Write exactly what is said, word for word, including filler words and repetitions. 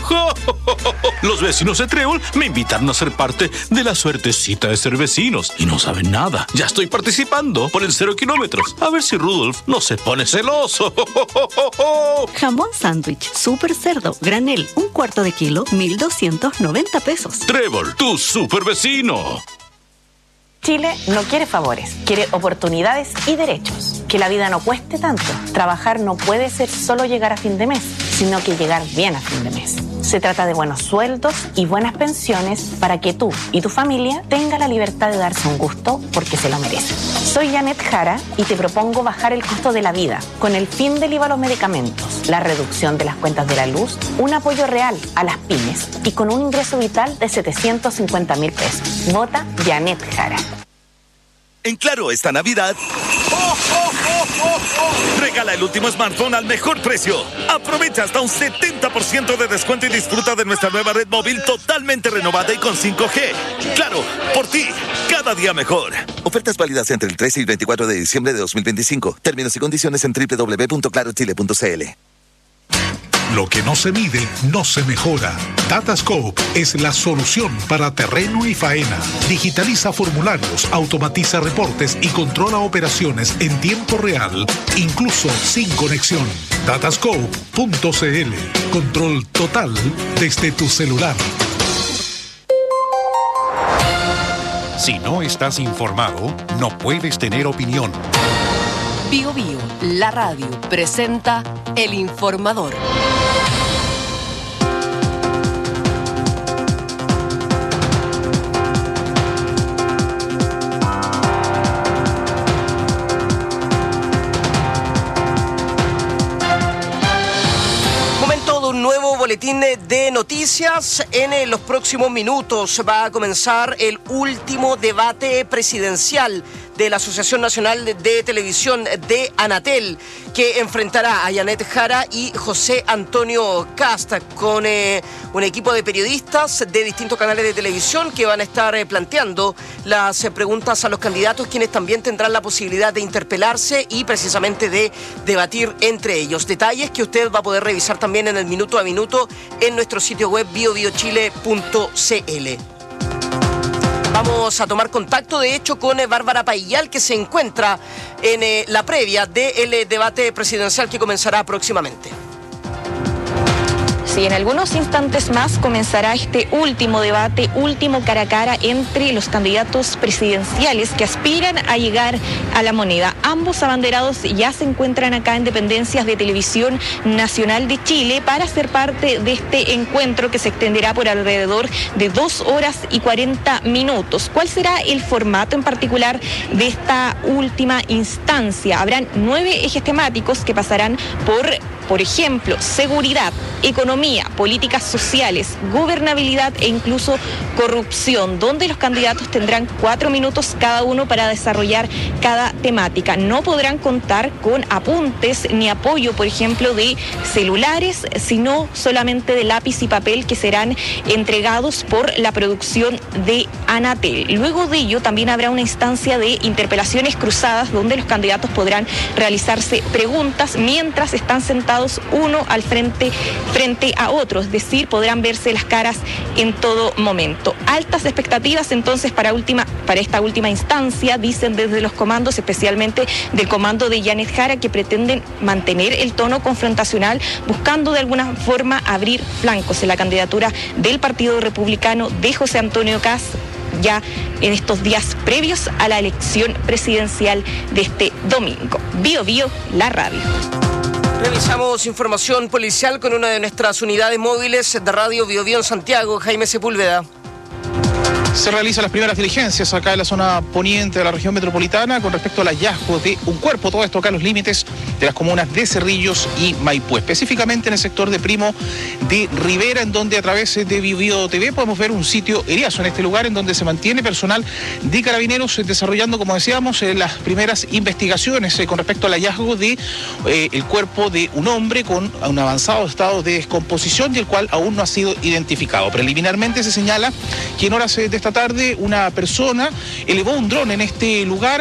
Los vecinos de Trébol me invitaron a ser parte de la suertecita de ser vecinos y no saben nada. Ya estoy participando por el cero kilómetros. A ver si Rudolf no se pone celoso. Jamón sándwich, super cerdo, granel, un cuarto de kilo, mil doscientos noventa pesos. Trébol, tu super vecino. Chile no quiere favores, quiere oportunidades y derechos. Que la vida no cueste tanto. Trabajar no puede ser solo llegar a fin de mes, sino que llegar bien a fin de mes. Se trata de buenos sueldos y buenas pensiones para que tú y tu familia tengan la libertad de darse un gusto porque se lo merecen. Soy Janet Jara y te propongo bajar el costo de la vida con el fin del I V A a los medicamentos, la reducción de las cuentas de la luz, un apoyo real a las pymes y con un ingreso vital de setecientos cincuenta mil pesos. Vota Janet Jara. En Claro, esta Navidad, ¡oh, oh, oh, oh, oh! Regala el último smartphone al mejor precio. Aprovecha hasta un setenta por ciento de descuento y disfruta de nuestra nueva red móvil totalmente renovada y con cinco G. Claro, por ti, cada día mejor. Ofertas válidas entre el trece y el veinticuatro de diciembre de dos mil veinticinco. Términos y condiciones en doble u doble u doble u punto claro chile punto c l. Lo que no se mide, no se mejora. Datascope es la solución para terreno y faena. Digitaliza formularios, automatiza reportes y controla operaciones en tiempo real, incluso sin conexión. datascope punto c l. Control total desde tu celular. Si no estás informado, no puedes tener opinión. Bio Bio, la radio, presenta El Informador. Boletín de noticias. En los próximos minutos va a comenzar el último debate presidencial de la Asociación Nacional de Televisión de Anatel, que enfrentará a Janet Jara y José Antonio Kast, con eh, un equipo de periodistas de distintos canales de televisión que van a estar eh, planteando las eh, preguntas a los candidatos, quienes también tendrán la posibilidad de interpelarse y precisamente de debatir entre ellos. Detalles que usted va a poder revisar también en el minuto a minuto en nuestro sitio web bio bio chile punto c l. Vamos a tomar contacto, de hecho, con Bárbara Paillal, que se encuentra en eh, la previa del eh, debate presidencial que comenzará próximamente. Sí, en algunos instantes más comenzará este último debate, último cara a cara entre los candidatos presidenciales que aspiran a llegar a la moneda. Ambos abanderados ya se encuentran acá en dependencias de Televisión Nacional de Chile para ser parte de este encuentro que se extenderá por alrededor de dos horas y cuarenta minutos. ¿Cuál será el formato en particular de esta última instancia? Habrán nueve ejes temáticos que pasarán por, por ejemplo, seguridad, economía, políticas sociales, gobernabilidad e incluso corrupción, donde los candidatos tendrán cuatro minutos cada uno para desarrollar cada temática. No podrán contar con apuntes ni apoyo, por ejemplo, de celulares, sino solamente de lápiz y papel que serán entregados por la producción de Anatel. Luego de ello también habrá una instancia de interpelaciones cruzadas donde los candidatos podrán realizarse preguntas mientras están sentados uno al frente frente a otro, es decir, podrán verse las caras en todo momento. Altas expectativas entonces para, última, para esta última instancia, dicen desde los comandos, especialmente del comando de Janet Jara, que pretenden mantener el tono confrontacional, buscando de alguna forma abrir flancos en la candidatura del Partido Republicano de José Antonio Kast, ya en estos días previos a la elección presidencial de este domingo. Bio Bio, la radio. Revisamos información policial con una de nuestras unidades móviles de Radio Bio Bio en Santiago, Jaime Sepúlveda. Se realizan las primeras diligencias acá en la zona poniente de la región metropolitana con respecto al hallazgo de un cuerpo, todo esto acá en los límites de las comunas de Cerrillos y Maipú, específicamente en el sector de Primo de Rivera, en donde a través de Bio Bio T V podemos ver un sitio eriazo en este lugar, en donde se mantiene personal de carabineros desarrollando, como decíamos, eh, las primeras investigaciones eh, con respecto al hallazgo de eh, el cuerpo de un hombre con un avanzado estado de descomposición y el cual aún no ha sido identificado. Preliminarmente se señala que en horas de esta tarde una persona elevó un dron en este lugar